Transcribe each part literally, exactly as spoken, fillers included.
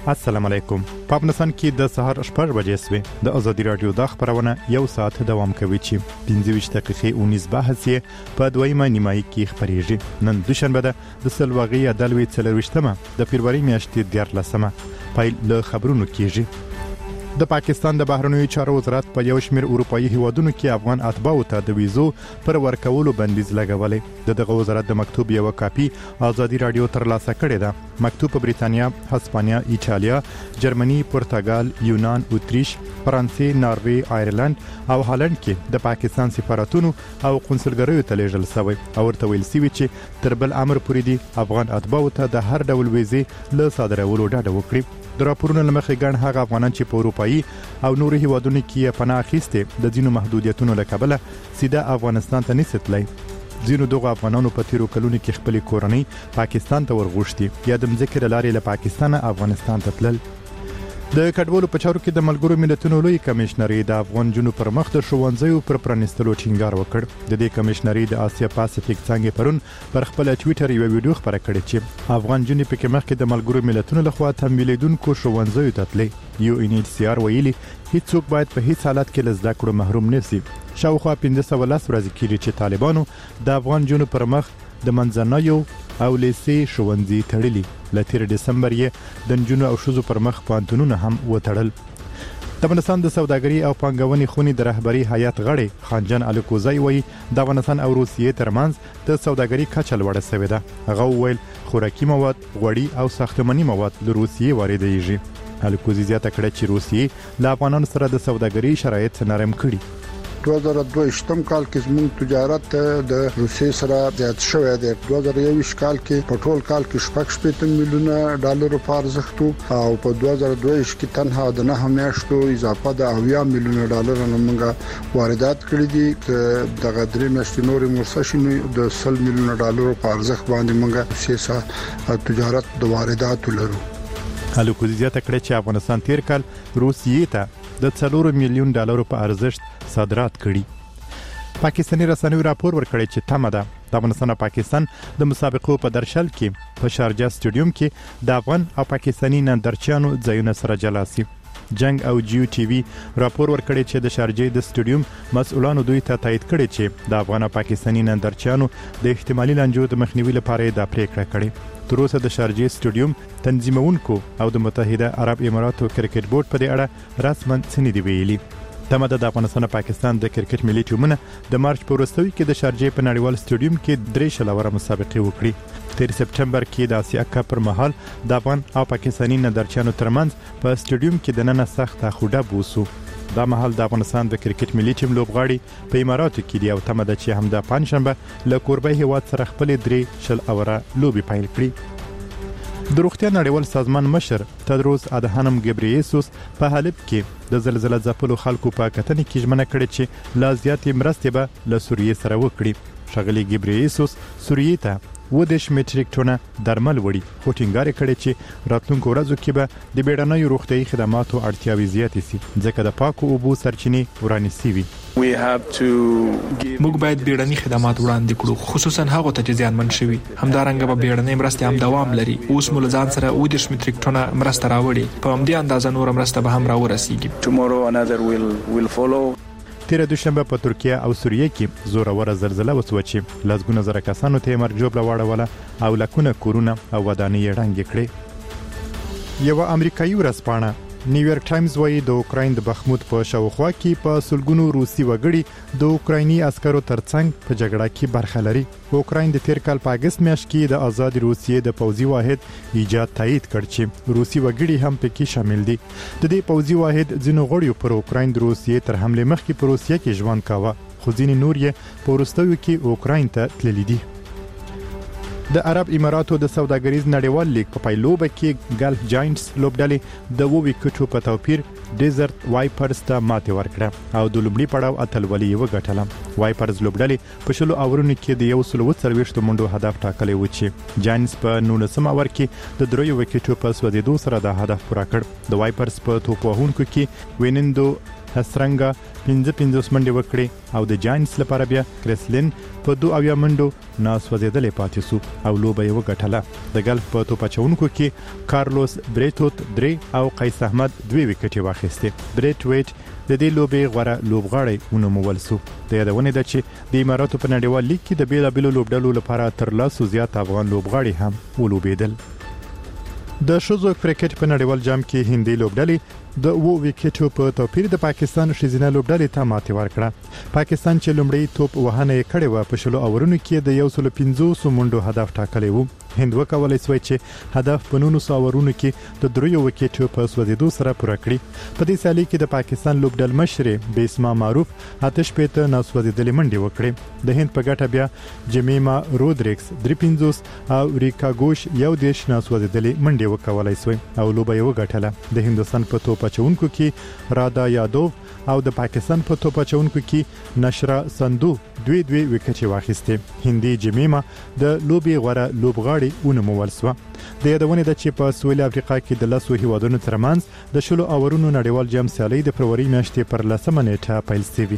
السلام علیکم. په افغانستان کې د سهار شپږ بجې سوې د ازادي رادیو د خبرونه یو ساعت دوام کوي چې پنځه ویشت دقیقې اونیز بحث یې په دویمه نیمایي کې خبرېږي. نن دوشنبه ده د سلواغي عدالوي څلرویشتمه د فبرवरी میاشتې دیارلسمه پیل له خبرونو کېږي. د پاکستان د بهرنیو چارو وزارت په یو شمېر اروپایي هیوادونو کې افغان اتباعو ته د ویزو پر ورکولو بندیز لګولې. د دغه وزارت د مکتوب یو کاپي ازادي رادیو ترلاسه کړې ده. مکتوب په بریتانیا، هسپانیا، ایټالیا، جرمني، پرتګال، یونان، اتریش، فرانسې، ناروی، آیرلند او هالند کې د پاکستان سفارتونو او قونسلګریو ته لیږل شوی او ورته ویل شوی چې تر بل امر پورې دي افغان اتباعو ته د هر ډول ویزې له صادرولو ډډه وکړي. د راپورونو لمخې ګڼ هغه افغانان چې په اروپایي او نورو هیوادونو کې پناه اخیسته د ځینو محدودیتونو له کبله سیده افغانستان ته نشي تللی. ځینو دغه افغانانو په تیرو کلونو کې خپل کورنۍ پاکستان ته ورغوښتي یا د مځکې لارې له پاکستان افغانستان ته تلل. د کډوالو په چارو کې د ملګرو ملتونو لوی کمشنري د افغان جنو پر مخ د ښوونځیو پر پرانستلو ټینګار وکړ. د دې کمشنري د آسیا پاسفیک څنګه پرون پر خپل ټوئیټر یو ویډیو خبره کړې چې افغان جنو په کې مخکې د ملګرو ملتونو لخوا تمویلیدونکو ښوونځیو ته تللی. یو ان ایچ سی آر ویلي هیڅوک باید په هیڅ حالت کې له زده کړو محروم نشي. شاوخوا پنځه سوه لس ورځې کېږي چې طالبانو د افغان جنو پر مخ د منځنیو او لیسې ښوونځي تړلي. له تیر ډسمبر یې د نجونو او ښځو پر مخ پوهنتونونه هم وتړل. د افغانستان د سوداګرۍ او پانګونې خونې د رهبري هیئت غړی خانجان الکوزی وایي د افغانستان او روسیې ترمنځ د سوداګرۍ کچه لوړه شوې ده. هغه وویل خوراکي مواد، غوړي او ساختماني مواد له روسیې واردېږي. الکوزی زیاته کړه چې روسیې له افغانانو سره د سوداګرۍ شرایط نرم کړي. دوه زره دوه ویشتم کال کې زموږ تجارت د روسیې سره زیات شوی دی. دوه زره یو ویشت کال کې په ټول کال کې شپږ شپږ میلیونه ډالر په ارزښت او په دوه زره دوه ویشت کې تنها د نه میاشتو اضافه د اویا میلیونه ډالر موږ واردات کړی دي. دغه درې میاشتې نورې مرسشنې د سل میلیونه ډالر په ارزښت باندې موږ روسیې سره تجارت د وارداتو لرو. الکوزی زیاته کړه چې افغانستان تیر کال روسیې ته د څلور میلیون ډالر په ارزښت صادرات کړي. پاکستاني رسنیو راپور ورکړی چې تمه ده د افغانستان او پاکستان د مسابقو په درشل کې په شارجه سټیډیوم کې د افغان او پاکستاني نندارچیانو ځایونه سره جلا شي. جنگ او جیو ټي وي راپور ورکړی چې د شارجې د سټیډیوم مسؤلانو دوی ته تایید کړی چې د افغان او پاکستاني نندارچیانو د احتمالي لانجو د مخنیوي لپاره د پریکړه کړې. تر اوسه د شارجې سټیډیوم تنظیمونکو او د متحده عرب اماراتو کرکټ بورډ په دې اړه رسماً څه نه دی ویلي. تمه ده د افغانستان او پاکستان د کرکټ ملي ټیمونه د مارچ په وروستیو کې د شارجې په نړیوال سټیډیوم کې درې شلوره مسابقې وکړي. تیر سپټمبر کې د آسیا کپ پر مهال د افغان او پاکستاني نندارچیانو ترمنځ په سټیډیوم کې د نن سخت خوډه بوسو. دا مهال د افغانستان د کرکټ ملي ټیم لوبغاړي په اماراتو کې دی او تمه ده چې همدا پنځشنبه له کوربه هیواد سره خپل درې شل اوره لوبي پیل کړي. د روغتیا نړیوال سازمان مشر تدروس ادهانم ګبریسوس په حلب کې د زلزلې ځپلو خلکو په کتنې کې ژمنه کړې چې لا زیاتې مرستې به له سوریې سره وکړي. ښاغلي ګبریسوس سوریې ته اووه دېرش میټریک ټنه درمل وړي خو ټینګار کړی چې راتلونکو ورځو کې به د بیړنیو روغتیايي خدماتو اړتیاوې زیاتې شي ځکه د پاکو اوبو سرچینې ورانې شوي. موږ باید بیړني خدمات وړاندې کړو خصوصا هغه ته چې زیانمن شوي. همدارنګه به بیړنۍ مرستې هم دوام لري. اوس مو له ځان سره اووه دېرش میټریک ټنه مرسته راوړي. په همدې اندازه نور مرسته به هم راورسیږي. تیر دوشنبه په ترکیه او سوریه کې زوروره زلزلہ وسوه چې لسګونه زره کسانو ته مرګ ژوبله واړوله او لکونه کورونه او ودانۍ ړنګې کړې. یو امریکایي ورځپاڼه نیویارک ټایمز وایي د اوکراین د بخموت په شاوخوا کې په سلګونو روسي وګړي د اوکرایني عسکرو ترڅنګ په جګړه کې برخه لري. اوکراین د تیر کال په اگست میاشت کې د آزاد روسیې د پوځي واحد ایجاد تایید کړ چې روسي وګړي هم پکې شامل دي. د دې پوځي واحد ځینو غړیو پر اوکراین د روسیې تر حمله مخکې په روسیه کې ژوند کاوه خو ځینې نور یې په وروستیو کې اوکراین ته تللي دي. د عرب اماراتو د سوداګریز نړیوال لیګ په پایلوبه کې ګلف جاینټس لوبډلې د اووه وکټو په توپیر ډیزرت وایپرز ته ماتې ورکړه او د لومړي پړاو اتلولي یې وګټله. وایپرز لوبډلې په شلو اورونو کې د یو سل اووه څلوېښت منډو هدف ټاکلی و چې جاینټس په نولسم اور کې د دریو وکټو په سوځېدو سره دا هدف پوره کړ. د وایپرز په توپ وهونکو کې وینندو هسرنګا پنځه پنځوس منډې وکړې او د جاینټس لپاره بیا کریسلین په دوه اویا منډو ناسوځېدلې پاتې سو او لوبه یې وګټله. د ګلف په توپ اچونکو کې کارلوس بریټوت درې او قیس احمد دوه وکټې واخیستې. بریټ ویټ د دې لوبې غوړه لوبغاړی ونومول سو. د یادونه ده چې د اماراتو په نړیوال لیګ کې د بیلابیلو لوبډلو لپاره تر لاسو زیات افغان لوبغاړي هم ولوبېدل. د شوزو کرکټ په نړیوال جام کې هندي لوبډلې د وو وکټو په توپیر د پاکستان شزینه لوبډلې ته ماتې ورکړه. پاکستان چې لومړی توپ وهنه یې کړې و په شلو اورونو کې د یو سل پنځوس منډو هدف ټاکلی و. هند وکولای شوی چې هدف په نونو اورونو کې د دریو وکټو په سوځېدو سره پوره کړي. په دې سالي کې د پاکستان لوبډل مشر بیسما معروف آتش پېته ناسوځېدلې منډې وکړې. د هند په ګټه بیا جمیما رودریکس درې پنځوس او ریکا ګوش یو دیش ناسوځېدلې منډې وکولای شوی او لوبه یې وګټله. د هندستان په توپ اچونکو کې رادا یادو او د پاکستان په توپ اچونکو کې نشرا سندو دوی دوی وکټې واخیستې. هندي جمیما د لوبي غوړه لوبغاړي ونومول سو. د یادونه ده چې په سویل افریقا کې د لاسو هیوادونو ترمنځ د شلو اورونو نړیوال جام سیالي د فروری میاشتې پر لسمه نیټه پیل شوی.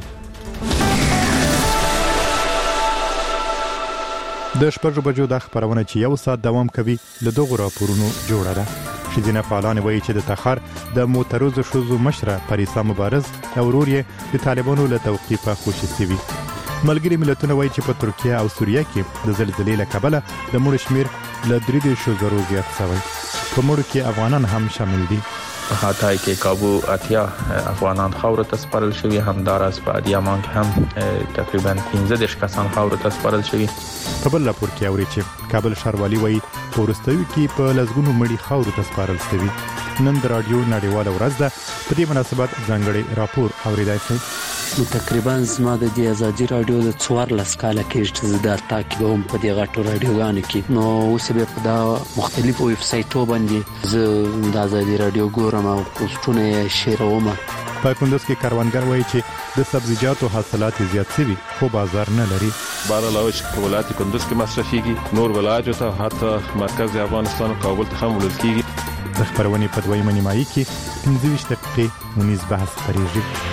د شپږ بجو د خبرونه چې یو ساعت دوام کوي له دغه راپورونو جوړه ده. شیدینه فعالان وایي چې د تخار د موتروز شوزو مشره پریسا مبارز او ورور یې د طالبانو له توقیفه خوشي شوي. ملګری ملتونه وایي چې په ترکیه او سوریه کې د زلزلې له کبله د مړو شمیر له درې دېرشو زرو زیات شوی. په مړو کې افغانان هم شامل دي. په هاتای کې کابو اتیا افغانان خاور ته سپارل شوی، همدارس په ادیامان کې هم تقریبا پنځه دېرش کسان خاور ته سپارل شوی. په بل راپور کې اوري چې کابل ښاروالي وایي په ورستوي کې په لزګونو مړي خاور ته سپارل شوی. نن د رادیو نړیواله ورځ ده. په دې مناسبت ځانګړی راپور اوریدای شئ. نو تقریبا زما د دې ازادي رادیو د څوارلس کاله کې چې زه د تاکید کوم په دې غټو رادیوګانو کې، نو اوس به په دا مختلفو ویب سایټو باندې زه د ازادي رادیو ګورم او پوسټونه شیروم. په کندوز کې کاروانګر وایي چې د سبزیجاتو حاصلات زیات شوي خو بازار نه لري. بهرحال چې په ولایت کندوز کې مصرفيږي، نور ولایتو ته حتی مرکز افغانستان او کابل ته هم وړل کیږي. د خبرونې په دویمه نیمایي کې پنځه ویشت دقیقې ونیز بحث خپرېږي.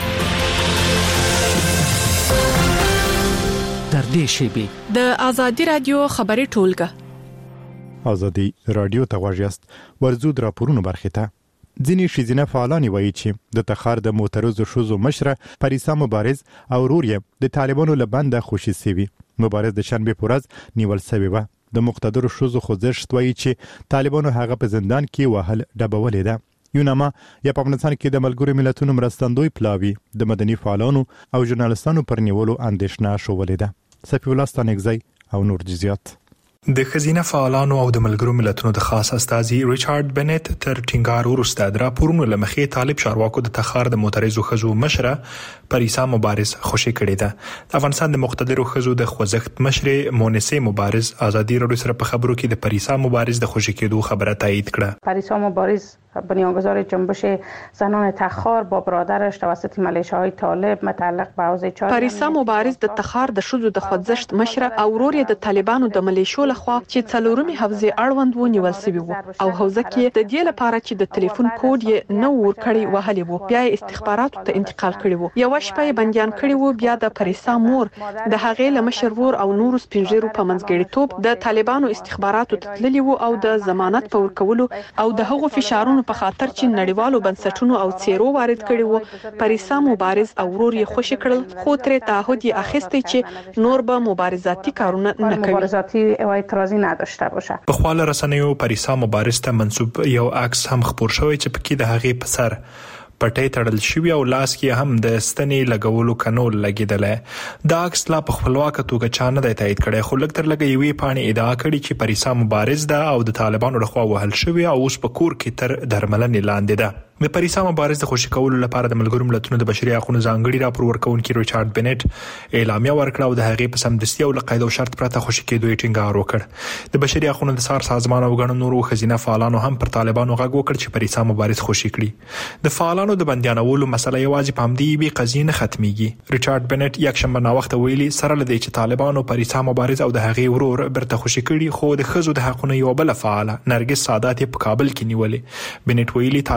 در دې شیبې د ازادي رادیو خبري ټولګه ازادي رادیو ته غوږ یاست. ورزو د راپورونو برخه ته ځینې شیزینه فعالان وایي چې د تخار د موتروز شوزو مشره پریسا مبارز او ورور یې د طالبانو له بنده خوشي شوی. مبارز د شنبه پورز نیول شوی و. د مقتدر شوزو خوځښت وایي چې طالبانو هغه په زندان کې وهل ډبولې ده. یوناما یا په افغانستان کې د ملګرو ملتونو مرستندوی پلاوی د مدني فعالانو او ژورنالستانو پر نیولو اندېښنه شولې ده. صفی الله ستانګزی او نور جزئیات. د خزینه فعالانو او د ملګرو ملتونو د خاص استازي ریچارډ بنت تر ټینګار ورسته د راپورونو لمخې طالب چارواکو د تخار د موتریزو خزو مشره پریسا مبارز خوشي کړې ده. د افغانستان د مقتدرو خزو د خوځښت مشره مونسه مبارز ازادي رادیو سره په خبرو کې د پریسا مبارز د خوشي کېدو خبره تایید کړه. پریسا مبارز بنیانگذار جنبش زنان تخار با برادرش توسط ملیشه‌های طالب متعلق به حوزه چاد. پریسا مبارز د تخار د شوزو د خوځښت مشره او ورور د طالبانو د ملیشو لخوا چې څلورمي حوزه اړوند و نیول شوی وو او حوزه کې د دې لپاره چې د ټلیفون کوډ یې نو ور کړی وهلی وو، بیا استخباراتو ته انتقال کړی وو. یو شپه بنديان کړی وو. بیا د پریسا مور د هغې لمشر ور او نورو سپینجرو په منځګړیتوب د طالبانو استخباراتو ته تللی وو او د ضمانت په ورکولو او د هغو فشارونو په خاطر چې نړیوالو بنسټونو او څیرو وارد کړي وو. پریسا مبارز او ورور یې خوشي کړل خو ترې تعهد یې اخیستی چې نور به مبارزاتي کارونه نه کوي. مبارزاتي او اعتراضي نداشته باشه. په خپل رسنیو پریسا مبارز ته منسوب یو عکس هم خپور شوی چې پکې د هغې په سر پټې تړل شوی او لاس کې هم د ستنې لګولو کنول لګیدل. دا عکس لا په خپلواکه توګه چا نه دی تایید کړی، خو لږ تر لږه یوې پاڼې ادعا کړې چې پریسا مبارز ده او د طالبانو لخوا وهل شوی او اوس په کور کې تر درملنې لاندې ده. د پریسا مبارز د خوشي کولو لپاره د ملګرو ملتونو د بشري حقوقو ځانګړي راپور ورکونکي ریچارډ بنت اعلامیه ورکړه او د هغې په سمدستي او له قید او شرط پرته خوشي کېدو یې ټینګار وکړ. د بشري حقوقو د سار سازمان او ګڼو نورو خزینه فعالانو هم پر طالبانو غږ وکړ چې پریسا مبارز خوشي کړي. د فعالانو د بندیانولو مسله یوازې په همدې یوې قضیې نه ختمیږي. ریچارډ بنت یکشنبه ناوخته ویلي سره لدی چې طالبانو پریسا مبارز او د هغې ورور برته خوشي کړي، خو د خزو د حقوقو یو بل فعال نرګس سادات په کابل کې نیولې. بنت ویلي طالبان باید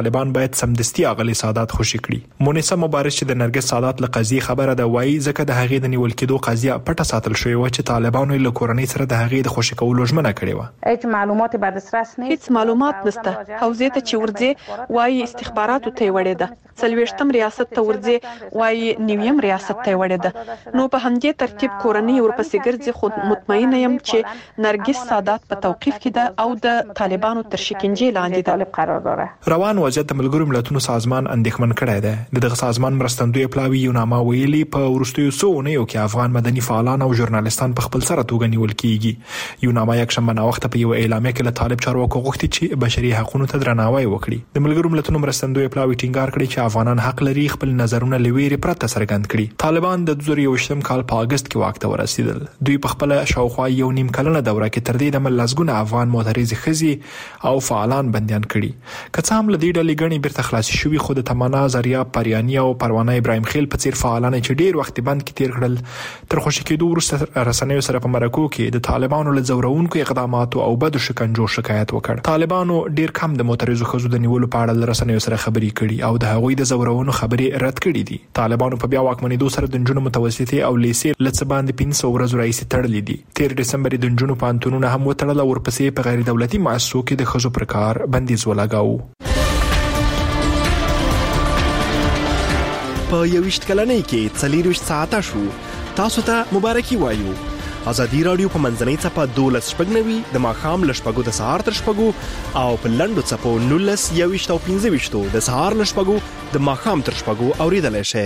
باید سمدستي اغلی سادات خوشی کړي. مونیسه مبارز چې د نرګس سادات له قضیې خبره ده وایي ځکه د هغې د نیول کېدو قضیه پټه ساتل شوې و چې طالبانو له کورنۍ سره د هغې د خوشی کولو ژمنه کړې و. هیڅ معلومات به دسترس نه هیڅ معلومات نشته. حوزې ته چې ورځي وایي استخباراتو ته وړې ده. څلويشتم ریاست ته ورځي وایي نیویم ریاست ته وړې ده. نو په همدې ترتیب کورنۍ ورپسې ګرځي خو مطمئنه یم چې نرګس سادات په توقيف کې ده او د طالبانو تر شکنجې لاندې طالب قرار داره. روان وضعیت د ملګرو ملتونو سازمان اندېښمن کړی دی. دغه سازمان مرستندوی پلاوی یوناما ویلي په ورستیو سونیو کې افغان مدني فعالان او ژورنالیستان په خپل سره توګه نیول کیږي. یوناما یک شنبه ناوخته په یو اعلامیه کې له طالب چارواکو غوښتي چې بشري حقوقو ته درناوی وکړي. د ملګرو ملتونو مرستندوی پلاوی ټینګار کړی چې افغانان حق لري خپل نظرونه لویری پرته څرګند کړي. طالبان د دوه زره یوویشتم کال په اگست کې واک ته ورسېدل. دوی په خپل شاوخوا یو نیم کلنه دوره کې تر دې دمه لسګونه افغان معترض ښځې او فعالان بنديان کړي. که څه هم له دې ډلې ګڼې بیرته خلاصې شوي خو د تمنا زریا پریانی او پروانه ابراهیم خیل په څیر فعالان چې ډیر وخت بند کې تیر کړل تر خوشی کېدو وروسته رسنیو سره په مرکو کې د طالبانو له زورونکو اقداماتو او بدو شکنجو شکایت وکړ. طالبانو ډیر کم د معترضو ښځو د نیولو په اړه رسنیو سره خبري کړي او د هغوی د زورونو خبرې رد کړي دي. طالبانو په بیا واکمنېدو سره د نجونو متوسطې او لیسې لڅ باندې پنځه ورځې راځي تړلې دي. تیر دسمبر د نجونو پانتونونه هم وتړل او ورپسې په غیر دولتي مؤسسو کې د ښځو پر کار بندیز ولګاوه. په یوویشت کلنۍ کې څلېرویشت ساعته شو. تاسو ته مبارکي وایو. ازادي رادیو په منځنۍ څپه دولس شپږ نوي د ماښام له شپږو د سهار تر شپږو او په لنډو څپو نولس یوویشت او پنځه ویشتو د سهار له شپږو د ماښام تر شپږو اوریدلی شئ.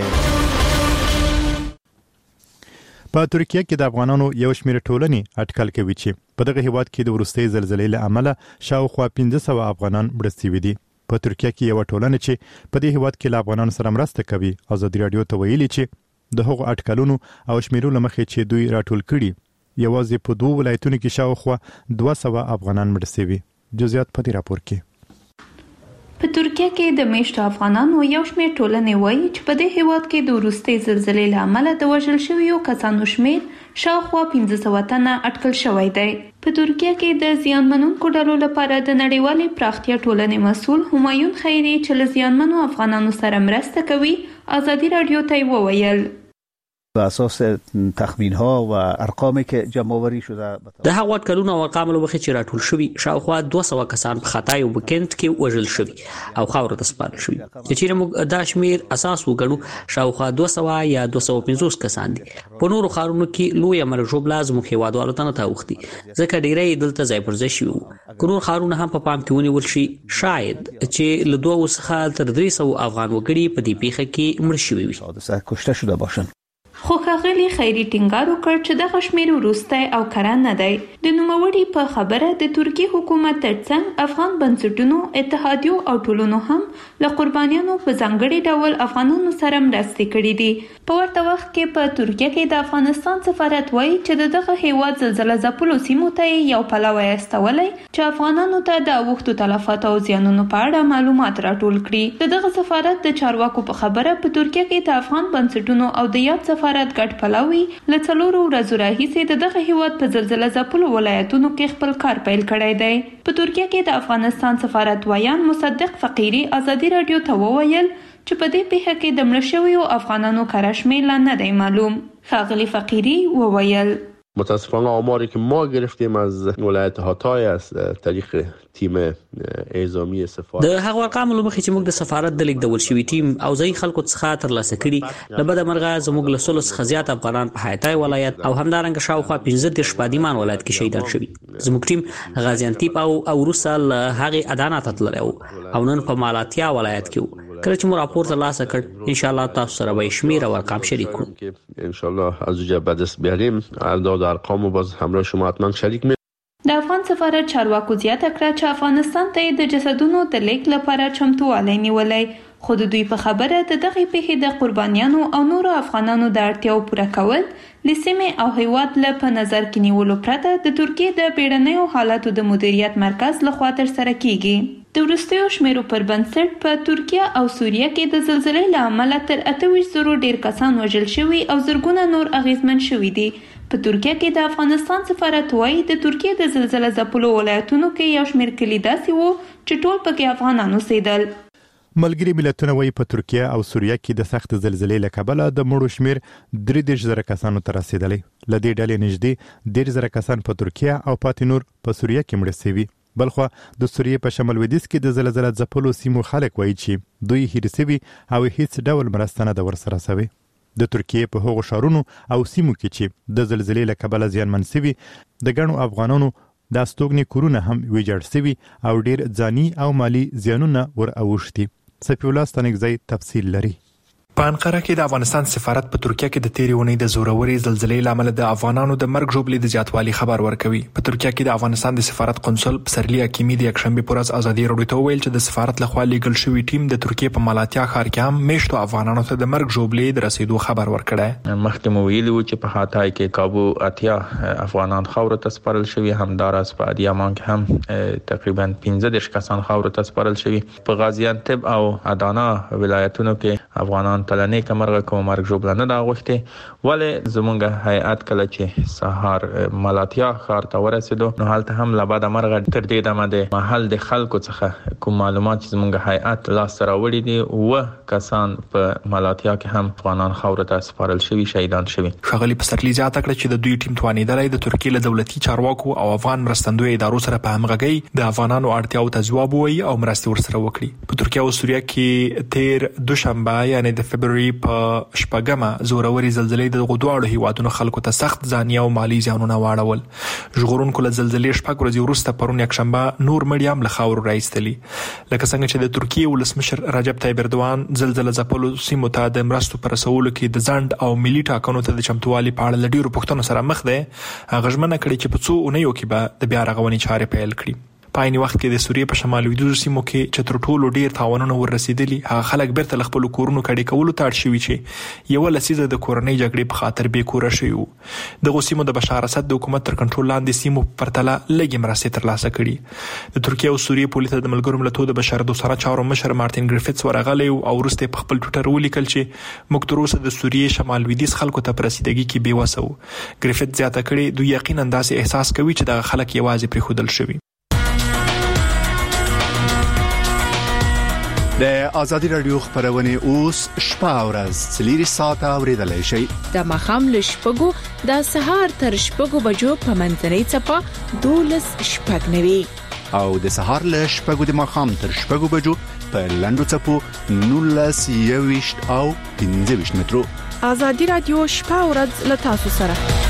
په ترکیه کې د افغانانو یو شمېر ټولنې اټکل کوي چې په دغه هیواد کې د وروستۍ زلزلې له امله شاوخوا پنځه سوه افغانان مړه شوي دي. په ترکیه کې یو ټولنه چې په دې هیواد کې له افغانانو سره مرسته کوي ازادي رادیو ته ویلي چې د هغو اټکلونو او شمیرو لمخې چې دوی راټول کړي یوازې په دوه ولایتونو کې شاوخوا دوه سوه افغانان مړه شوي. جزئیات په دې راپور کې. په ترکیه کې د میشتو افغانانو یو شمېر ټولنې وایي چې په دې هیواد کې د وروستۍ زلزلې له امله د وژل شویو کسانو شمېر شاوخوا پنځه سوه تنه اټکل شوی دی. په ترکیه کې د زیانمنونکو ډلو لپاره د نړیوالې پراختیا ټولنې مسؤل همایون خیری چې له زیانمنو افغانانو سره مرسته کوي ازادي رادیو ته وویل بر اساس تخمین ها و ارقامی که جمع آوری شده د هغو اټکلونو او ارقامو له مخې چې راټول شوي شاوخوا دوه سوه کسان په خطای او بکند کې وژل شوي او خاورو ته سپارل شوي. چې چیرې موږ دا شمیر اساس وګڼو شاوخوا دوه سوه یا دوه سوه پنځوس کسان دي. په نورو ښارونو کې لویه مرګ ژوبله زموږ هېوادوالو ته نه تاوښتي ځکه ډیری یې دلته ځای پر ځای شوي وو. که نور ښارونه هم په پام کې ونیول شي شاید چې له دوه څخه تر درې سوه افغان وګړي په دې پیښه کې مړه شوي وي. حادثه کشته شده باشند. خو ښاغلي خیري ټینګار وکړ چې دغه شمېر وروستی او کره نه دی. د نوموړي په خبره د ترکیې حکومت ترڅنګ افغان بنسټونو اتحادیو او ټولنو هم له قربانیانو په ځانګړي ډول افغانانو سره مرستې کړي دي. په ورته وخت کې په ترکیه کې د افغانستان سفارت وایي چې د دغه هیواد زلزله ځپلو سیمو ته یو پلاوی استولی چې افغانانو ته د اوښتو تلفاتو او زیانونو په اړه معلومات راټول کړي. د دغه سفارت د چارواکو په خبره په ترکیه کې د افغان بنسټونو او د یاد سفارت ګډ پلاوی له څلورو ورځو راهیسې د دغه هیواد په زلزله ځپلو ولایتونو کې خپل کار پیل کړی دی. په ترکیه کې د افغانستان سفارت وایان مصدق فقیری ازادي رادیو ته وویل چې په دې پیښه کې د مړه شویو افغانانو کره شمېر لا نه دی معلوم. ښاغلي فقیری وویل متاسفانه آماری که ما گرفتیم از ولایت هاتای از طریق تیم اعزامی سفارت د هغو ارقامو له مخې چې موږ د سفارت د لیږدول شوي ټیم او ځایي خلکو څخه ترلاسه کړي له بده مرغه زموږ له سلو څخه زیات افغانان په حیاتای ولایت او همدارنګه شاوخوا پنځه دېرش په ادیمان ولایت کې شهیدان شوي. زموږ ټیم غازیانتیپ او وروسته له هغې ادانا ته تللی و او نن په مالاتیا ولایت کې و. کله چې مو راپور ترلاسه کړ انشاءالله تاسو سره به شمېر او ارقام شریک کړو. انشاءالله از اونجا به دست بیاریم اعداد ارقام و باز همراه شما حتما شریک می. د افغان سفارت چارواکو زیاته کړه چې افغانستان ته د جسدونو د لیږد لپاره چمتووالی نیولی خو د دوی په خبره د دغې پیښې د قربانیانو او نورو افغانانو د اړتیاو پوره کول له سیمې او هیواد له په نظر کې نیولو پرته د ترکیې د بیړنیو حالاتو د مدیریت مرکز لخوا ترسره کیږي. د وروستیو شمیرو پر بنسټ په ترکیه او سوریه کې د زلزلې له امله تر اته ویشت زرو ډیر کسان وژل شوي او زرګونه نور اغیزمن شوي دي. په ترکیه کې د افغانستان سفارت وایي د ترکیې د زلزله ځپلو ولایتونو کې یو شمېر کلي داسې وو چې ټول پکې افغانان اوسېدل. ملګری ملتونه وايي په ترکیه او سوریه کې د سخت زلزلې له کبله د مړو شمیر درې دېرش زره کسانو ته رسیدلی. له دې ډلې نږدې دېرش زره کسان په ترکیه او پاتې نور په سوریه کې مړه شوي. بلخوا د سوریې په شمال لویدیځ کې د زلزلې ځپلو سیمو خلک وایي چې دوی هېر شوي او هیڅ ډول مرسته نه ده ورسره شوې. د ترکیې په هغو ښارونو او سیمو کې چې د زلزلې له کبله زیانمن شوي د ګڼو افغانانو د استوګنې کورونه هم ویجاړ شوي او ډیر ځاني او مالی زیانونه ور اوښتي. صفی الله ستانکزی تفصیل لري. په انقره کې د افغانستان سفارت په ترکیه کې د تیرې اونۍ د زوروري زلزلې لامل د افغانانو د مرګ ژوبلې د زیاتوالي خبر ورکوي. په ترکیه کې د افغانستان د سفارت قونسل پسرلی حکیمی د یکشنبه پر ورځ ازادي راډیو ته ویل چې د سفارت لخوا لیږل شوی ټیم د ترکیه په مالاتیا ښار کې هم میشتو افغانانو ته د مرګ ژوبلې د رسیدو خبر ورکړی. مخکې مو ویلي و چې په هاتای کې کابو اتیا افغانان خاورو ته سپارل شوي، همداراز په ادیامان کې هم تقریبا پنځه دېرش کسان خاورو ته سپارل شوي. په غازی انتب او ادانا ولایتونو کې افغانان تلنې کمرغه کوم مرګ ژوبله نه دا غوښتي، ولې زمونږ هیئت کله چې سهار مالاتیا ښار ته ورسېدو نو هلته هم له بده مرغه تر دې دمه د محل د خلکو څخه کوم معلومات چې زمونږ هیئت لاسته راوړي دي اوه کسان په مالاتیا کې هم افغانان خاورو ته سپارل شوي، شهیدان شوي. ښاغلي پسرلي زیاته کړه چې د دوی ټیم توانېدلی د ترکیې له دولتي چارواکو او افغان مرستندویو ادارو سره په همغږۍ د افغانانو اړتیاو ته ځواب ووایي او مرستې ورسره وکړي. په ترکیه او سوریه کې تیر دوشنبه یعنې د فبروري په شپږمه زوروري زلزلې د غدواړو هیوادونو خلکو ته سخت ځاني او مالی زیانونه واړول. ژغورونکو له زلزلې شپږ ورځې وروسته پرون یکشنبه نور مړي هم له خاورو راایستلي. لکه څنګه چې د ترکیې ولسمشر رجب طیب اردوان زلزله ځپلو سیمو ته د مرستو په رسولو کې د ځنډ او ملي ټاکنو ته د چمتووالي په اړه له ډېرو پوښتنو سره مخ دی، هغه ژمنه کړې چې په څو اونیو کې به د بیا رغونې چارې پیل کړي. په عین وخت کې د سوریې په شمال لویدیځو سیمو کې چې تر ټولو ډیر تاوانونه ورسېدلي، هغه خلک بیرته له خپلو کورونو کډې کولو ته اړ شوي چې یوه لسیزه د کورنۍ جګړې په خاطر بې کوره شوي وو. دغو سیمو د بشار اسد د حکومت تر کنټرول لاندې سیمو په پرتله لږې مرستې ترلاسه کړي. د ترکیې او سوریې پولې ته د ملګرو ملتونو د بشردوستانه چارو مشر مارتین ګریفټس ورغلی او وروسته په خپل ټویټر ولیکل چې موږ تر اوسه د سوریې شمال لویدیځ خلکو ته په رسیدګۍ کې بې وسه وو. ګریفټس زیاته کړې دوی یقینا داسې احساس کوي چې دغه خلک یوازې پرېښودل شوي. د ازادي رادیو خبرونه اوس شپه او ورځ څلور ساعته اوریدلای شئ. د مخام له شپږو د سهار تر شپږو بجو په منځنۍ چپه دولس شپږ نوي او د سهار له شپږو د مخام تر شپږو بجو په لندو چپو نولس یويشت او پنځه ویشت مترو. ازادي رادیو شپه او ورځ له تاسو سره.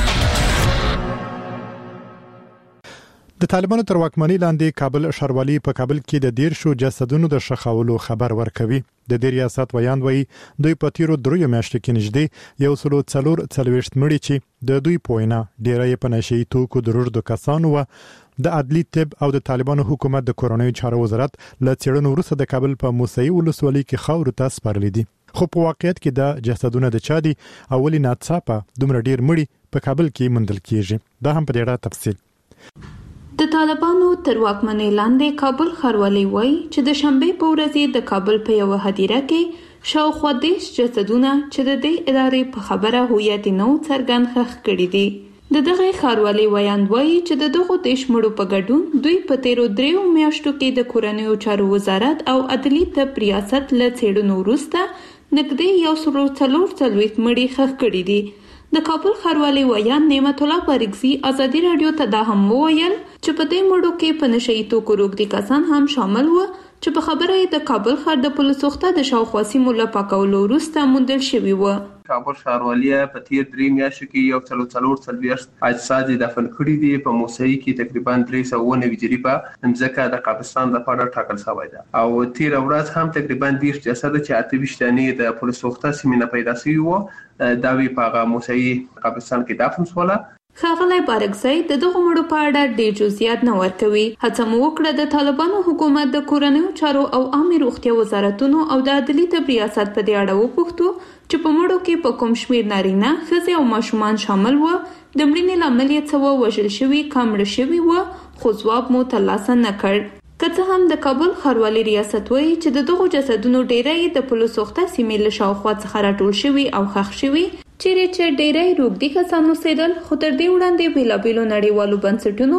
د طالبانو تر واکمنۍ لاندې کابل ښاروالي په کابل کې د دیرشو جسدونو د ښخولو خبر ورکوي. د دې ریاست ویاند وایي دوی په تیرو دریو میاشتو کې نږدې یو سلو څلور څلوېښت مړي چې د دوی په وینا ډیری یې په نشهیي توکو د روږدو کسانو وه، د عدلي طب او د طالبانو حکومت د کورنیو چارو وزارت له څېړنو وروسته د کابل په موسهي ولسوالۍ کې خاورو ته سپارلي دي. خو په واقعیت کې د جسدونه د چا دي او ولې ناڅاپه دومره ډیر مړي په کابل کې موندل کیږي، دا هم په ډېر تفصیل. د طالبانو تر واکمنۍ لاندې کابل ښاروالي وایي چې د شنبې په ورځ د کابل په یوه هدیره کې شاوخوا دېرش جسدونه چې د دې ادارې په خبره هویت نه و څرګند ښخ کړي دي. د دغه ښاروالي ویاند وایي چې د دغو دېرش مړو په ګډون دوی په تیرو دریو میاشتو کې د کورنیو چارو وزارت او عدلي طب ریاست له څېړنو وروسته نږدې یو سلو څلور څلوېښت مړي ښخ کړي دي. د کابل ښاروالي ویاند نعمت الله بارګزي ازادي رادیو ته دا هم وویل چې په دې مړو کې په نشهیي توکو روږدي کسان هم شامل وو چې په خبره یې د کابل ښار د پولیسو سوخته د شاوخوا سیمو له پاکولو وروسته موندل شوي وو. کابل ښاروالي په تیر درې میاشتو کې یو سلو څلور څلوېښت اجساد دفن کړي دي. په موسهي کې تقریبا درې سوه اووه نوي جریبه مځکه د قبرستان لپاره ټاکل شوې ده او تیر ورځ هم تقریبا دېرش جسد چې اته ویشت دانې د پولیسو سوخته سیمې نه پیدا شوي وو دا وی په هغه موسهي قبرستان کې دفن شول. ښاغلی بارګزی د دغو مړو په اړه ډېر جزئیات نه ورکوي. هڅه مو وکړه د طالبانو حکومت د کورنیو چارو او عامه روغتیا وزارتونو او د عدلي طب ریاست په دې اړه وپوښتو چې په مړو کې په کوم شمېر نارینه، ښځې او ماشومان شامل وو، د مړینې لامل یې څه وو، وژل شوي کم مړه شوي وو، خو ځواب مو ترلاسه نه کړ. که څه هم د کابل ښاروالي ریاست وایي چې د دغو جسدونو ډیری د پولیسو سوخته سیمې له شاوخوا څخه راټول شوي او ښخ شوي، چیرې چې ډیری روږدي کسان اوسېدل، خو تر دې وړاندې بېلابېلو نړیوالو بنسټونو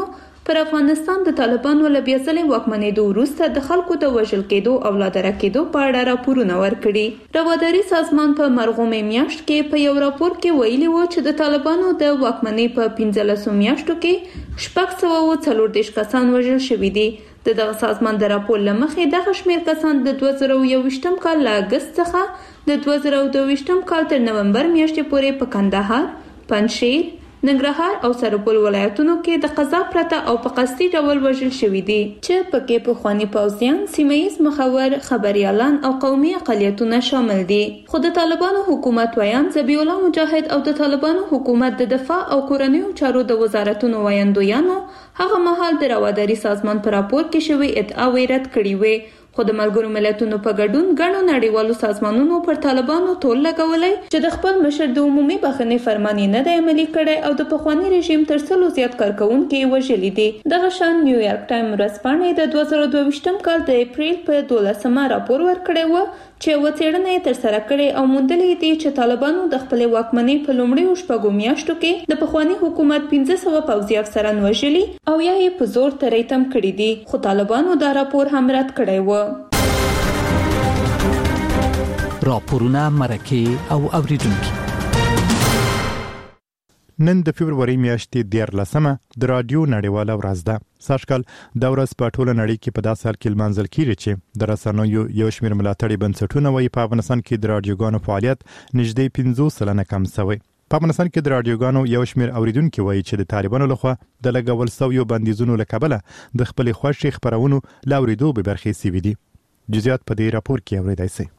پر افغانستان د طالبانو له بیا ځلې واکمنېدو وروسته د خلکو د وژل کېدو او لادرکه کېدو په اړه راپورونه ورکړي. رواداري سازمان په مرغومې میاشت کې په یو راپور کې ویلي و چې د طالبانو د واکمنۍ په پنځلسو میاشتو کې شپږ سوه او څلور دېرش کسان وژل شوي دي. د دغه سازمان د راپور له مخې دغه شمېر کسان د دوه زره یوویشتم کال له اګست څخه د دوه زره دوهویشتم کال تر نومبر میاشتې پورې په کندهار، پنجشیر، ننګرهار او سرپل ولایتونو کې د قضا پرته او په قصدي ډول وژل شوي دي چې پکې پخواني پوځیان، سیمه‌ییز مخور، خبریالان او قومي اقلیتونه شامل دي. خو د طالبانو حکومت ویان ذبیح الله مجاهد او د طالبانو حکومت د دفاع او کورنیو چارو د وزارتونو ویاندویانو هغه مهال د رواداري سازمان په راپور کې شوی ادعاوې رد کړې وې. خو د ملګرو ملتونو په ګډون ګڼو نړیوالو سازمانونو پر طالبانو تول لګولای چې د خپل مشر د عمومي بخښنې فرمان نه دی عملي کړی او د پخوانی رژیم تر څلو زیات کارکونکو وژلي دي. دغه شان نیویارک ټایم ورځپاڼې د دوه زره دوهویشتم کال د اپریل په دولسمه راپور ورکړی و چې و څېړنه یې ترسره کړې او موندلې دي چې طالبانو د خپلې واکمنۍ په لومړیو شپږو میاشتو کې د پخواني حکومت پنځه سوه پوځي افسران وژلي او یا یې په زور ترې تم کړي دي. خو طالبانو دا راپور هم رد کړی و. راپورونه، مرکې او اوریدونکي. نن د فبرवरी میاشتې دیارلسمه د رادیو نړیواله ورځ ده. سږکال دا ورځ په ټوله نړۍ کې په داسې حال کې لمانځل کیږي چې د رسنیو یو شمېر ملاتړي بنسټونه وایي په افغانستان کې د رادیوګانو فعالیت نږدې پنځوس سلنه کم شوی. په افغانستان کې د رادیوګانو یو شمېر اوریدونکي وایي چې د طالبانو لخوا د لګول شویو بندیزونو له کبله د خپلې خوښې خپرونو له اوریدو بې برخې شوي دي. جزئیات په دې راپور کې اورېدای شئ.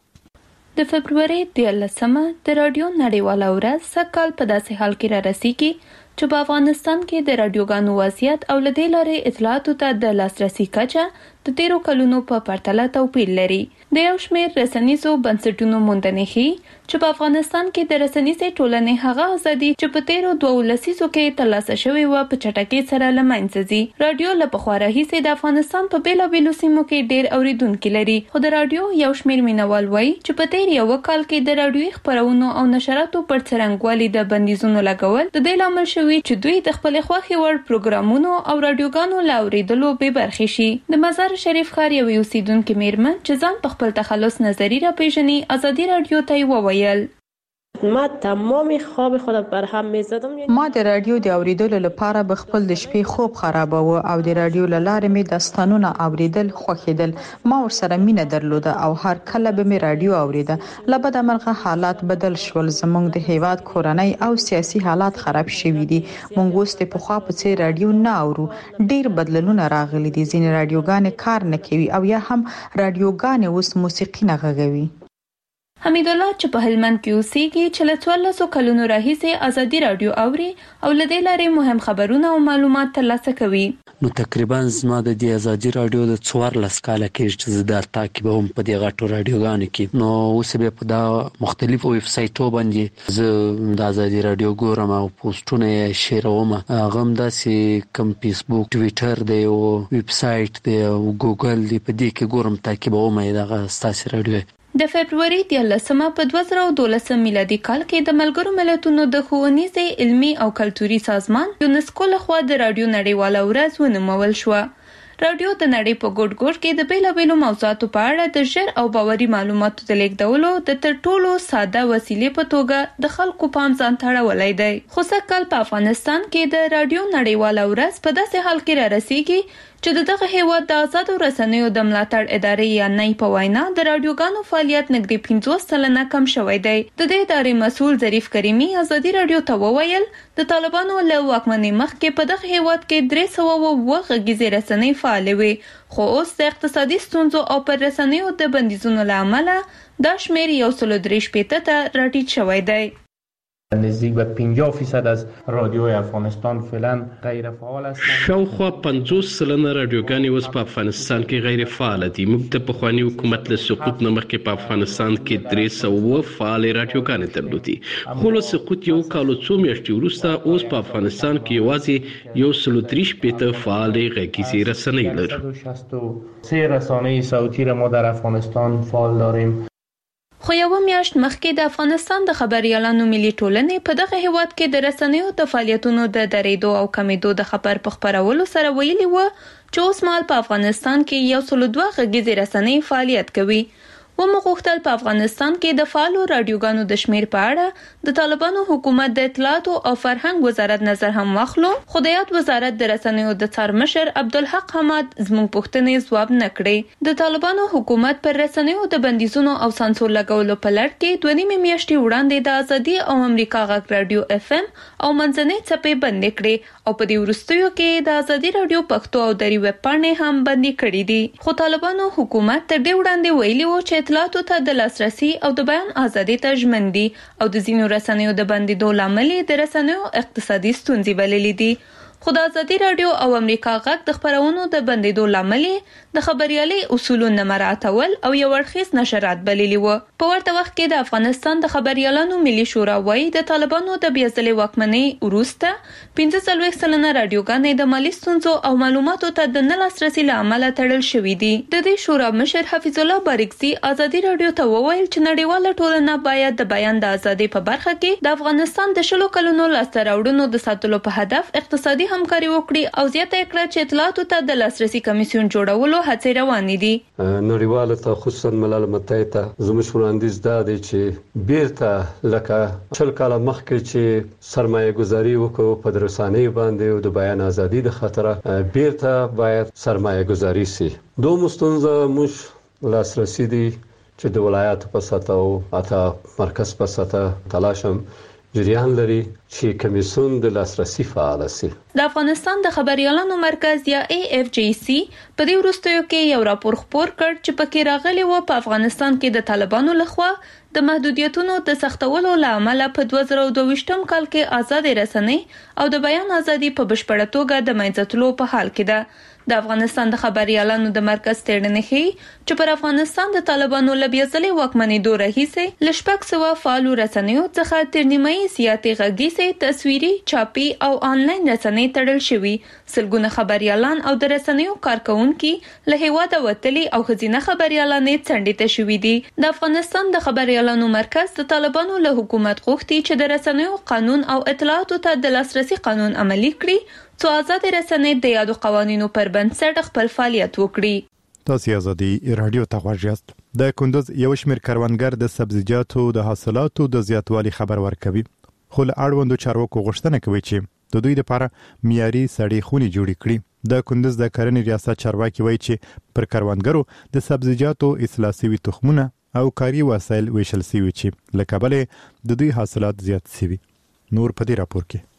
د فبرवरी دیارلسمه د رادیو نړیواله ورځ سږکال په داسې حال کې را رسیږي چې په افغانستان کې د رادیوګانو وضعیت او له دې لارې اطلاعاتو ته د لاسرسي کچه د تیرو کلونو په پرتله توپیر لري. د یو شمېر رسنیزو بنسټونو موندنې ښيي چې په افغانستان کې د رسنیزې ټولنې هغه ازادي چې په تیرو دوو لسیزو کې ترلاسه شوې وه په چټکۍ سره له منځه ځي. رادیو له پخوا راهیسې د افغانستان په بېلابېلو سیمو کې ډېر اوریدونکي لري. خو د رادیو یو شمېر مینوال وایي چې په تیر یو کال کې د رادیوي خپرونو او نشراتو پر څرنګوالي د بندیزونو لګول د دې لامل شوي چې دوی د خپلې خوښې وړ پروګرامونو او رادیوګانو له اوریدلو بې برخې شي. د مزار شریف ښار یوې اوسیدونکې میرمن چې ځان په خپل تخلص نظری را پیژني ازادي رادیو ته وویل: ما تمام خواب خودم بر هم می‌زدم. ما د رادیو د اوریدلو لپاره به خپل د شپې خوب خراباوه او د رادیو له لارې مې داستانونه اوریدل خوښیدل. ما ورسره مینه درلوده او هر کله به مې رادیو اوریده. له بده مرغه حالات بدل شول. زموږ د هیواد کورنۍ او سیاسي حالات خراب شوي دي. موږ اوس د پخوا په څیر رادیو نه اورو. ډیر بدلونونه راغلي دي. ځینې رادیوګانې کار نه کوي او یا هم رادیوګانې اوس موسیقي نه غږوي. حمید الله چې په هلمند کې اوسېږي چې له څوارلسو کلونو راهیسې ازادي رادیو اوري او له دې لارې مهم خبرونه او معلومات ترلاسه کوي. نو تقریبا زما د دې ازادي رادیو د څوارلس کاله کېږي چې زه دا تعقیبوم په دې غټو رادیوګانو کې. نو اوس به په دا مختلفو ویب سایټو باندې زه د ازادي رادیو ګورم او پوسټونه یې شیروم. هغه هم داسې کم فیسبوک، ټویټر دی او ویب سایټ دی او ګوګل دی، په دې کې ګورم تعقیبوم یې دغه ستاسې رادیو. د فبرवरी دیارلسمه په دوه زره دولسم میلادي کال کې د ملګرو ملتونو د ښوونیزې، علمي او کلتوري سازمان یونسکو لخوا د رادیو نړیواله ورځ ونومول شوه. رادیو د نړۍ په ګوټ ګوټ کې د بیلابیلو موضوعاتو په اړه د ژر او باوري معلوماتو د لیږدولو د تر ټولو ساده وسیلې په توګه د خلکو پام ځان ته اړولی دی. خو سږکال په افغانستان کې د رادیو نړیواله ورځ په داسې حال کې را رسیږي چې د دغه هیواد د آزادو رسنیو د ملاتړ ادارې یا نی په وینا د رادیوګانو فعالیت نږدې پنځوس سلنه کم شوی دی. د دې ادارې مسؤل ظریف کریمي ازادي رادیو ته وویل د طالبانو له واکمنۍ مخکې په دغه هیواد کې درې سوه اووه غږیزې رسنۍ فعالې وې، خو اوس د اقتصادي ستونزو او پر رسنیو د بندیزونو له امله دا شمېر یو سل او درې شپېته ته راټیټ شوی دی. نزدیک به پنجاه فیصد از رادیوهای افغانستان فعلا غیر فعال هستند. شاوخوا پنځوس سلنه رادیوګانې اوس په افغانستان کې غیر فعال دي. موږ د پخواني حکومت له سقوط نه مخکې په افغانستان کې درې سوه اووه فعالې رادیوګانې درلودې، خو له سقوط یو کال او څو میاشتې وروسته اوس په افغانستان کې یوازې یو سل او درې شپېته فعالې غږیزې رسنۍ لرو. صد و شصت و سه رسانه صوتی را ما در افغانستان فعال داریم. خو یو میاشت مخکې د افغانستان د خبريالانو ملي ټولنې په دغه هیواد کې د رسنیو د فعالیتونو د درېدو او کمیدو د خبر په خبرولو سره ویلي و چې اوس مهال په افغانستان کې یو سل دوه غږیزې رسنۍ فعالیت کوي. و مغوښتل په افغانستان کې د فعالو رادیوګانو د شمیر په اړه د طالبانو حکومت د اطلاعاتو او فرهنګ وزارت نظر هم واخلو، خو د یاد وزارت د رسنیو د څارمشر عبدالحق حماد زموږ پوښتنې ځواب نه کړې. د طالبانو حکومت پر رسنیو د بندیزونو او سانسور لګولو په لړ کې دوه نیمې میاشتې وړاندې د ازادي او امریکا غږ رادیو اف ام او منځنۍ څپې بندې کړې او په دې وروستیو کې د ازادي رادیو پښتو او دری ویب پاڼې هم بندې کړې دي. خو طالبانو حکومت تر دې وړاندې ویلي و چې اطلاعاتو ته د لاسرسي او د بیان ازادي ته ژمن دي او د ځینو رسنیو د بندیدو لامل د رسنیو اقتصادي ستونزې بللې دي. خو د ازادي رادیو او امریکا غږ د خبرونو د بندیدو لامل د خبريالي اصولو نه مراعاتول او یو اړخیز نشرات بللي و. په ورته وخت کې د افغانستان د خبريالانو ملي شورا وايي د طالبانو د بیا ځلې واکمنۍ وروسته پنځه څلوېښت سلنه رادیوګانې د مالي ستونزو او معلوماتو ته د نه لاسرسي له امله تړل شوي دي. د دې شورا مشر حفیظ الله بارکزي ازادي رادیو ته وویل چې نړیواله ټولنه باید د بیان د ازادۍ په برخه کې د افغانستان د شلو کلونو لاسته راوړنو د ساتلو په هدف اقتصادي همکاري وکړي او زیاته کړه چې اطلاعاتو ته د لاسرسي کمیسیون جوړولو هڅې روانې دي. نړیواله ته خصوصا ملل متحد ته زموږ وړاندیز دا دی چې بیرته لکه شل کاله مخکې چې سرمایه گذاري وکړو په رسنیو باندې او د بیان ازادي د خاطره بیرته باید سرمایه گذاري سي. دوه مستونزه موږ لاسرسي دي چې د ولایاتو په سطح او اته مرکز په سطح تلاشم جریان لري چې کمیسیون د لاسرسي فعال سي. د افغانستان د خبريالانو مرکز یا ای اف جی سی په دې وروستیو کې یو راپور خپور کړ چې پکې راغلي و په افغانستان کې د طالبانو لخوا د محدودیتونو د سختولو لامل په دوه زره دوه ویشتم کال کې آزاد رسنۍ او د بیان ازادي په بشپړه توګه د منځتلو په حال کې ده. د افغانستان د خبريالانو د مرکز تړنې ښيي چې پر افغانستان د طالبانو لبیا ځلې واکمنېدو راهیسې له شپږ سوه فعالو رسنیو څخه تر نیمایي زیاتې غږیزې، تصویري، چاپي او آنلاین رسنۍ تړل شوي. سلګونه خبريالان او د رسنیو کارکونکي له هیواده وتلي او ښځینه خبريالانې څنډې ته شوي دي. د افغانستان د خبريالانو مرکز د طالبانو له حکومت غوښتي چې د رسنیو قانون او اطلاعاتو ته د لاسرسي قانون عملي کړي څو آزاد رسنۍ د یادو قوانینو پر بنسټ خپل فعالیت وکړي. تاسو ازادي رادیو ته غواړئ یاست. د کندوز یو شمېر کروندګر د سبزیجاتو د حاصلاتو د زیاتوالي خبر ورکوي، خو له اړوندو چارواکو غوښتنه کوي چې د دوی لپاره معیاري سړې خونې جوړې کړي. د کندوز د کرنې ریاست چارواکي وایي چې پر کروندګرو د سبزیجاتو اصلاح شوي تخمونه او کاري وسایل ویشل شوي چې له کبله د دوی حاصلات زیات شوي. نور په دې راپور کې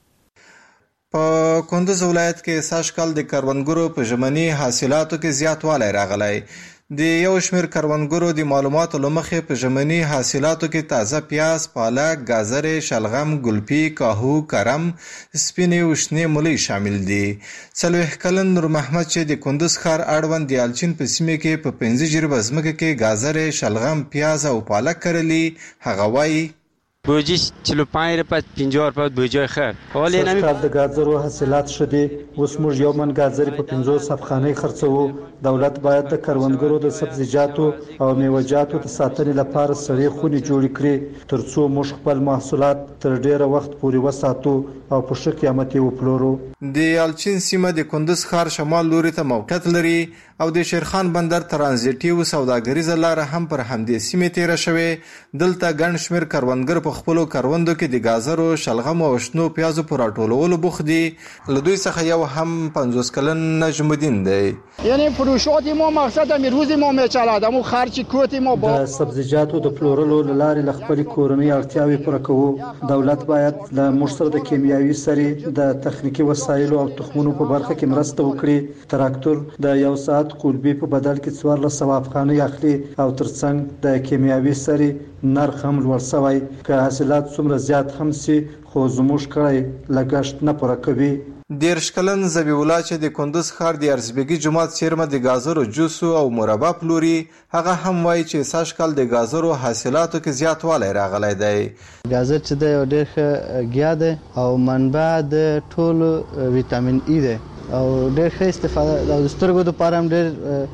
په کندوز ولایت کې سږ کال د کروندګرو په ژمني حاصلاتو کې زیاتوالی راغلی. د یو شمېر کروندګرو د معلوماتو له مخې په ژمني حاصلاتو کې تازه پیاز، پالک، ګازرې، شلغم، ګلپي، کاهو، کرم، سپینې او شنې مولۍ شامل دي. څلوېښت کلن نور محمد چې د کندوز ښار اړوند د الچین په سیمه کې په پنځه جریبه ځمکه کې ګازرې، شلغم، پیاز او پالک کرلي، هغه وایي بوجی چهل و پنج روپیه پنجاه روپیه بوجی خیر. حالا نمی کار د گازرو حاصلات شدي. اوس موږ یو من گازرې په پنځوس افغانۍ خرڅوو. دولت باید د کروندګرو د سبزیجاتو او میوه‌جاتو د ساتنې لپاره سړې خونې جوړې کړي ترڅو موږ خپل محصولات تر ډیره وخت پورې وساتو او په ښه قیمت یې وپلورو. د الچین سیمه د کندوز ښار شمال لوري ته موقعیت لري او د شیرخان بندر ترانزیټي او سوداګریزه لاره هم پر همدې سیمې تیره شوې. دلته ګڼ شمېر کروندګر په خپلو کروندو کې د ګازرو، شلغم او شنو پیازو په راټولولو بوخت دي. له دوی څخه یو هم پنځوس کلن نجم الدین دی. یعنی فروشات ما مقصد هم روز ما میچلد امو خرچ کوت ما با د سبزیجاتو د پلورلو لارې ل خپل کورنۍ اړتیاوې پوره کوو. دولت باید له موږ سره د کیمیاوي سرې د تخنیکی وسایلو او تخمونو په برخه کې مرسته وکړي. تراکتور د یو ساعت قلبي په بدل کې څوارلس سوه افغانۍ اخلي او ترڅنګ د کیمیاوي سرې نرخ هم لوړ شوی. که حاصلات څومره زیات هم سي خو زموږ کړی لګښت نه پوره کوي. دېرش کلن ذبیح الله چې د کندوز ښار د ارزبېګي جومات څیرمه د ګازرو جوسو او مربا پلوري، هغه هم وایي چې سږ کال د ګازرو حاصلاتو کې زیاتوالی راغلی دی. ګازر چې دی یو ډېر ښه ګیا دی او منبع د ټولو ویټامین ای دی او ډېر ښه استفاده د سترګو دپاره هم ډېر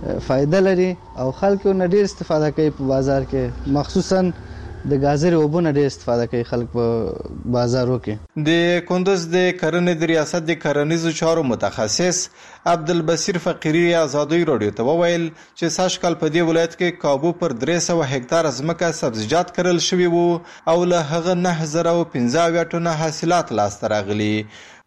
فائدہ لري او خلک نه ډیر استفاده کوي په بازار کې، مخصوصا د گازرې اوبونه ډېر استفاده کوي خلک په بازارو کې. د کندوز د کرنې د ریاست د کرنیزو چارو متخصص عبدالبصیر فقیری آزادۍ رادیو ته وویل چې سږکال په دې ولایت کې کابو پر درې سوه هکتاره ځمکه سبزیجات کرل شوي وو او له هغه نهه زره او پنځه اویا ټنه حاصلات لاسته راغلي.